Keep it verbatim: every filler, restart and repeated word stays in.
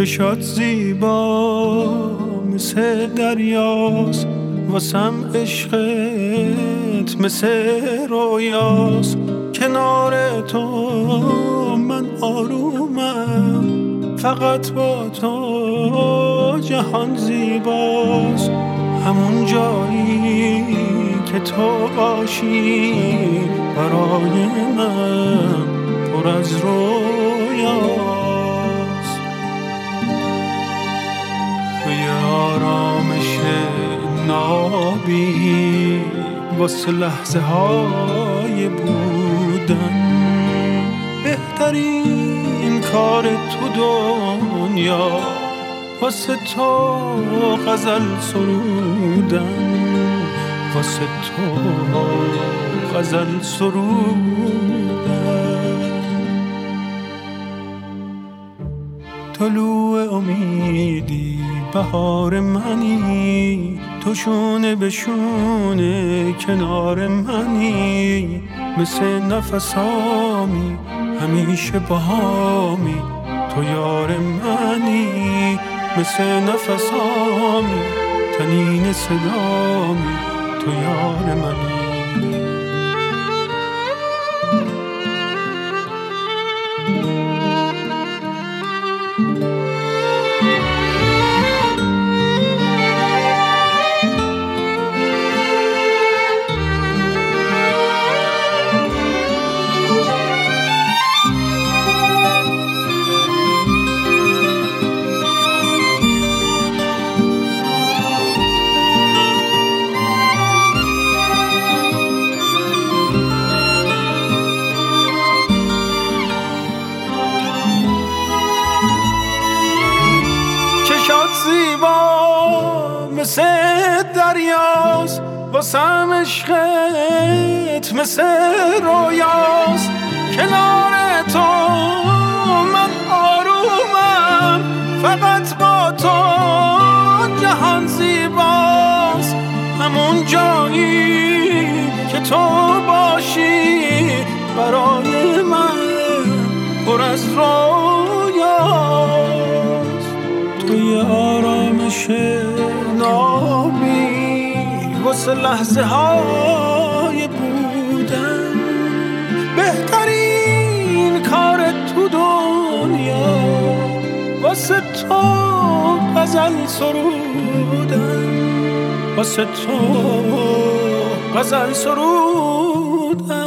چشات زیبا مثل دریاست، واسم عشقت مثل رویاست. کنار تو من آرومم، فقط با تو جهان زیباست. همون جایی که تو باشی برای من پر از رویاست. توی آرامش نابی واسه لحظه های بودن، بهترین کار تو دنیا واسه تو غزل سرودن، واسه تو غزل سرودن. طلوع امیدی بهار منی، تو شونه به شونه کنار منی، مثل نفسامی همیشه باهامی. تو یار منی مثل نفسامی، تنین صدامی، تو یار منی. زیبا مثل دریاست، واسم عشقت مثل رویاست. کنار تو من آرومم، فقط با تو جهان زیباست. همون جایی که تو باشی برای من پر از رویاست. توی آرامش نابی واسه لحظه های بودن، بهترین کار تو دنیا واسه تو غزل سرودن، واسه تو غزل سرودن.